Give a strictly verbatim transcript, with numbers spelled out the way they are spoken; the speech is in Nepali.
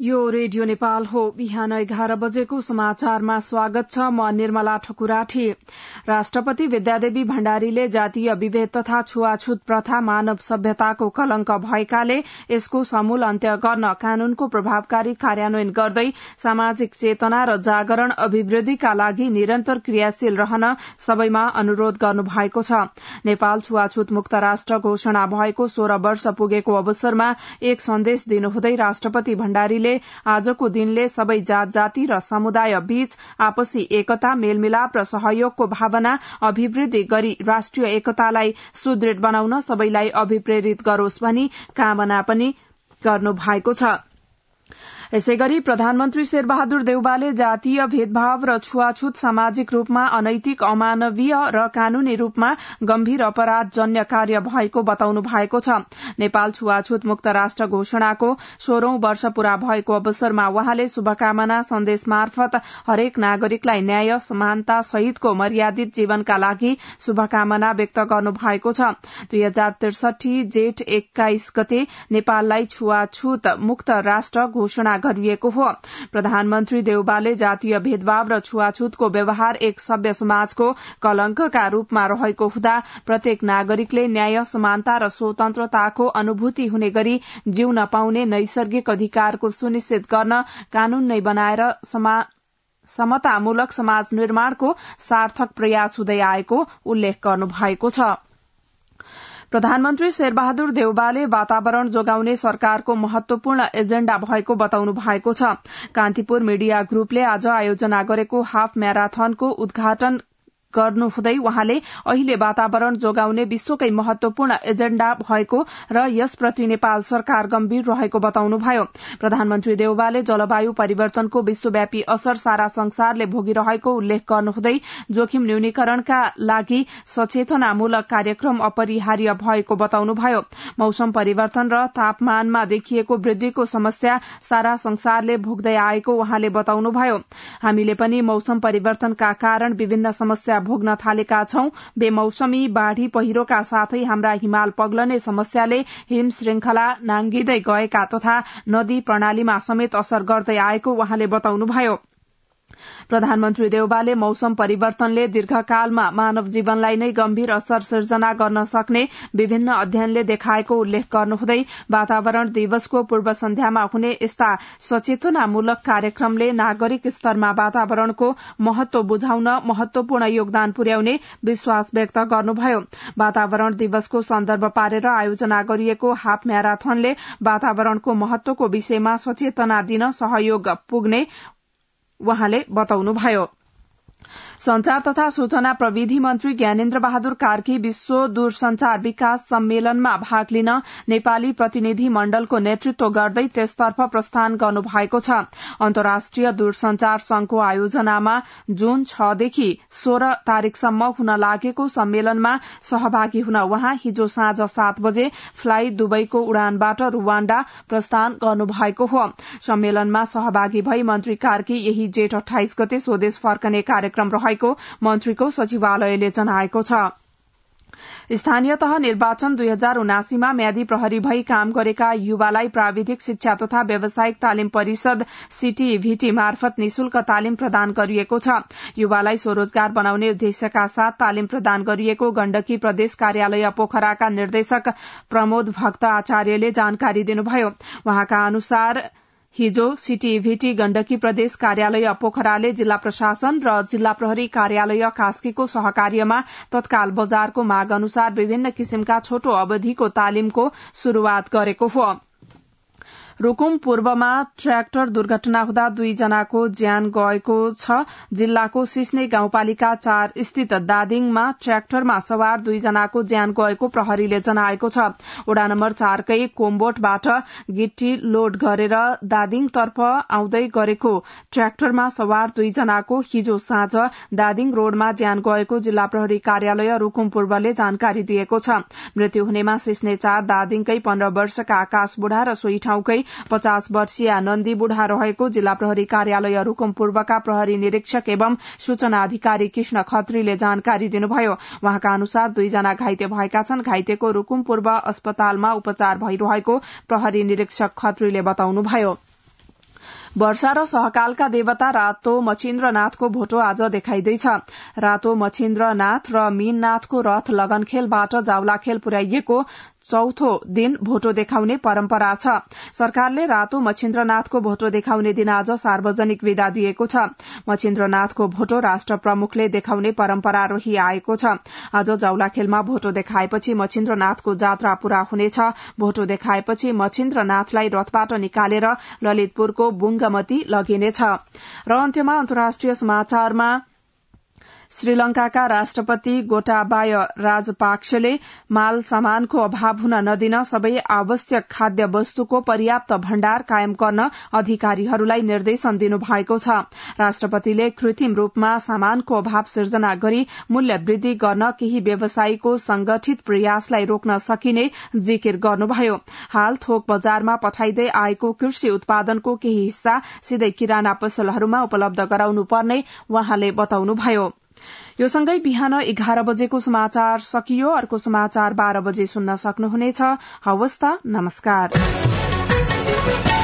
यो रेडियो नेपाल हो। बिहान एघार बजेको समाचारमा स्वागत छ। म निर्मला ठकुराठी। राष्ट्रपति विद्यादेवी भण्डारीले जातीय विभेद तथा छुवाछुत प्रथा मानव सभ्यताको कलंक भएकाले यसको समूल अन्त्य गर्न कानूनको प्रभावकारी कार्यान्वयन गर्दै सामाजिक चेतना र जागरण अभिवृद्धिका लागि निरन्तर क्रियाशील रहन सबैमा अनुरोध गर्नु भएको छ। नेपाल छुवाछुत मुक्त राष्ट्र घोषणा भएको सोह्र वर्ष पुगेको अवसरमा एक सन्देश दिनुहुँदै राष्ट्रपति भण्डारीले आजको दिनले सबै जात जाति र समुदाय बीच आपसी एकता मेलमिलाप र सहयोगको भावना अभिवृद्धि गरी राष्ट्रिय एकतालाई सुदृढ़ बनाउन सबैलाई अभिप्रेरित गरोस् भनी कामना पनि गर्नु भएको छ। यसैगरी प्रधानमन्त्री शेरबहादुर देउवाले जातीय भेदभाव र छुवाछुत सामाजिक रूपमा अनैतिक अमानवीय र कानूनी रूपमा गम्भीर अपराध जन्य कार्य भएको बताउनु भएको छ। नेपाल छुवाछुत मुक्त राष्ट्र घोषणाको सोह्रौं वर्ष पूरा भएको अवसरमा वहाँले शुभकामना सन्देश मार्फत हरेक नागरिकलाई न्याय समानता सहितको मर्यादित जीवनका लागि शुभकामना व्यक्त गर्नु भएको छ। दुई हजार त्रिसठी जेठ एक्काइस गते नेपाललाई छुवाछुत मुक्त राष्ट्र घोषणा गरिएको हो। प्रधानमन्त्री देउवाले जातीय भेदभाव र छुवाछुतको व्यवहार एक सभ्य समाजको कलंकका रूपमा रहेको हुँदा प्रत्येक नागरिकले न्याय समानता र स्वतन्त्रताको अनुभूति हुने गरी जिउन पाउने नैसर्गिक अधिकारको सुनिश्चित गर्न कानून नै बनाएर समतामूलक समाज निर्माणको सार्थक प्रयास हुँदै आएको उल्लेख गर्नु भएको छ। प्रधानमन्त्री शेरबहादुर देउवाले वातावरण जोगाउने सरकारको महत्वपूर्ण एजेण्डा भएको बताउनु भएको छ। कान्तिपुर मीडिया ग्रुपले आज आयोजना गरेको हाफ म्याराथनको उद्घाटन गर्नुहुँदै वहाँले अहिले वातावरण जोगाउने विश्वकै महत्वपूर्ण एजेण्डा भएको र यसप्रति नेपाल सरकार गम्भीर रहेको बताउनुभयो। प्रधानमन्त्री देउवाले जलवायु परिवर्तनको विश्वव्यापी असर सारा संसारले भोगिरहेको उल्लेख गर्नुहुँदै जोखिम न्यूनीकरणका लागि सचेतनामूलक कार्यक्रम अपरिहार्य भएको बताउनुभयो। मौसम परिवर्तन र तापमानमा देखिएको वृद्धिको समस्या सारा संसारले भोग्दै आएको वहाँले बताउनुभयो। हामीले पनि मौसम परिवर्तनका कारण विभिन्न समस्या भोग्न थालेका छौं। बेमौसमी बाढ़ी पहिरोका साथै हाम्रा हिमाल पग्लने समस्याले हिम श्रृंखला नाङ्गिँदै गएका तथा नदी प्रणालीमा समेत असर गर्दै आएको वहाँले बताउनुभयो। प्रधानमन्त्री देउवाले मौसम परिवर्तनले दीर्घकालमा मानव जीवनलाई नै गम्भीर असर सिर्जना गर्न सक्ने विभिन्न अध्ययनले देखाएको उल्लेख गर्नुहुँदै वातावरण दिवसको पूर्व सन्ध्यामा हुने यस्ता सचेतनामूलक कार्यक्रमले नागरिक स्तरमा वातावरणको महत्व बुझाउन महत्वपूर्ण योगदान पुर्याउने विश्वास व्यक्त गर्नुभयो। वातावरण दिवसको सन्दर्भ पारेर आयोजना गरिएको हाफ म्याराथनले वातावरणको महत्वको विषयमा सचेतना दिन सहयोग पुग्ने वहाँले बताउनुभयो। संचार तथा सूचना प्रविधि मन्त्री ज्ञानेन्द्र बहादुर कार्की विश्व दूरसंचार विकास सम्मेलनमा भाग लिन नेपाली प्रतिनिधि मण्डलको नेतृत्व गर्दै त्यसतर्फ प्रस्थान गर्नु भएको छ। अन्तर्राष्ट्रिय दूरसंचार संघको आयोजनामा जून छ देखि सोह्र तारीकसम्म हुन लागेको सम्मेलनमा सहभागी हुन वहाँ हिजो साँझ सात बजे फ्लाई दुबईको उडानबाट रुवाण्डा प्रस्थान गर्नु भएको हो। सम्मेलनमा सहभागी भई मन्त्री कार्की यही जेठ अठाइस गते स्वदेश फर्कने कार्यक्रम रहेको मन्त्रीको सचिवालयले जनाएको छ। स्थानीय तह निर्वाचन दुई हजार उनासीमा म्यादी प्रहरी भई काम गरेका युवालाई प्राविधिक शिक्षा तथा व्यावसायिक तालिम परिषद सीटीभीटी मार्फत निशुल्क तालिम प्रदान गरिएको छ। युवालाई स्वरोजगार बनाउने उद्देश्यका साथ तालिम प्रदान गरिएको गण्डकी प्रदेश कार्यालय पोखराका निर्देशक प्रमोद भक्त आचार्यले जानकारी दिनुभयो। वहाँका अनुसार हिजो सीटीभीटी गण्डकी प्रदेश कार्यालय पोखराले जिल्ला प्रशासन र जिल्ला प्रहरी कार्यालय कास्कीको सहकार्यमा तत्काल बजारको माग अनुसार विभिन्न किसिमका छोटो अवधिको तालिमको शुरूआत गरेको हो। रुकुम पूर्वमा ट्र्याक्टर दुर्घटना हुँदा दुईजनाको ज्यान गएको छ। जिल्लाको सिस्ने गाउँपालिका चार स्थित दादिङमा ट्र्याक्टरमा सवार दुईजनाको ज्यान गएको प्रहरीले जनाएको छ। वडा नम्बर चारकै कोम्बोटबाट गिट्टी लोड गरेर दादिङतर्फ आउँदै गरेको ट्र्याक्टरमा सवार दुईजनाको हिजो साँझ दादिङ रोडमा ज्यान गएको जिल्ला प्रहरी कार्यालय रुकुम पूर्वले जानकारी दिएको छ। मृत्यु हुनेमा सिस्ने चार दादिङकै पन्ध्र वर्षका आकाश बुढा र सोही ठाउँकै पचास वर्षीय नन्दी बुढा रहेको जिल्ला प्रहरी कार्यालय रुकुम पूर्वका प्रहरी निरीक्षक एवं सूचना अधिकारी कृष्ण खत्रीले जानकारी दिनुभयो। वहाँका अनुसार दुईजना घाइते भएका छन्। घाइतेको रुकुम पूर्व अस्पतालमा उपचार भइरहेको प्रहरी निरीक्षक खत्रीले बताउनुभयो। वर्षा र सहकालका देवता रातो मच्छिन्द्रनाथको भोटो आज देखाइँदैछ। रातो मच्छिन्द्रनाथ र मीननाथको रथ लगनखेलबाट जावलाखेल पुर्याइएको चौथो दिन भोटो देखाउने परम्परा छ। सरकारले रातो मच्छिन्द्रनाथको भोटो देखाउने दिन आज सार्वजनिक विदा दिएको छ। मच्छिन्द्रनाथको भोटो राष्ट्र प्रमुखले देखाउने परम्परा रही आएको छ। आज जावलाखेलमा भोटो देखाएपछि मच्छिन्द्रनाथको जात्रा पूरा हुनेछ। भोटो देखाएपछि मच्छिन्द्रनाथलाई रथबाट निकालेर ललितपुरको बुंगमती लगिनेछ। र अन्त्यमा अन्तर्राष्ट्रिय समाचारमा श्रीलंकाका राष्ट्रपति गोटाबाय राजपाक्सेले माल सामानको अभाव हुन नदिन सबै आवश्यक खाद्य वस्तुको पर्याप्त भण्डार कायम गर्न अधिकारीहरूलाई निर्देशन दिनुभएको छ। राष्ट्रपतिले कृत्रिम रूपमा सामानको अभाव सिर्जना गरी मूल्य वृद्धि गर्न केही व्यवसायीको संगठित प्रयासलाई रोक्न सकिने जिकिर गर्नुभयो। हाल थोक बजारमा पठाइदै आएको कृषि उत्पादनको केही हिस्सा सिधै किराना पसलहरूमा उपलब्ध गराउनु पर्ने वहाँले बताउनुभयो। यो सँगै बिहान एघार बजेको समाचार सकियो। अर्को समाचार बाह्र बजे सुन्न सक्नुहुनेछ। हवस् त, नमस्कार।